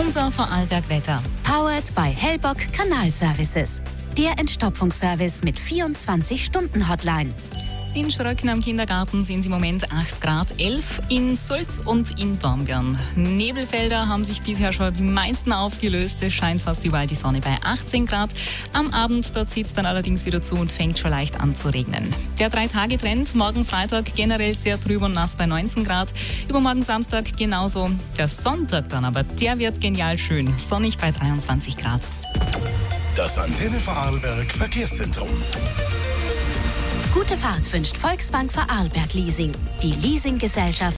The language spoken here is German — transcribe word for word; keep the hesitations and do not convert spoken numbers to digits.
Unser Vorarlberg-Wetter. Powered by Hellbock Kanalservices. Der Entstopfungsservice mit vierundzwanzig-Stunden-Hotline. In Schröcken am Kindergarten sind es im Moment acht Grad elf, in Sulz und in Dornbirn. Nebelfelder haben sich bisher schon die meisten aufgelöst. Es scheint fast überall die Sonne bei achtzehn Grad. Am Abend, da zieht es dann allerdings wieder zu und fängt schon leicht an zu regnen. Der Drei-Tage-Trend, morgen Freitag generell sehr trüb und nass bei neunzehn Grad. Übermorgen Samstag genauso. Der Sonntag dann aber, der wird genial schön. Sonnig bei dreiundzwanzig Grad. Das Antenne Vorarlberg Verkehrszentrum. Gute Fahrt wünscht Volksbank Vorarlberg Leasing, die Leasinggesellschaft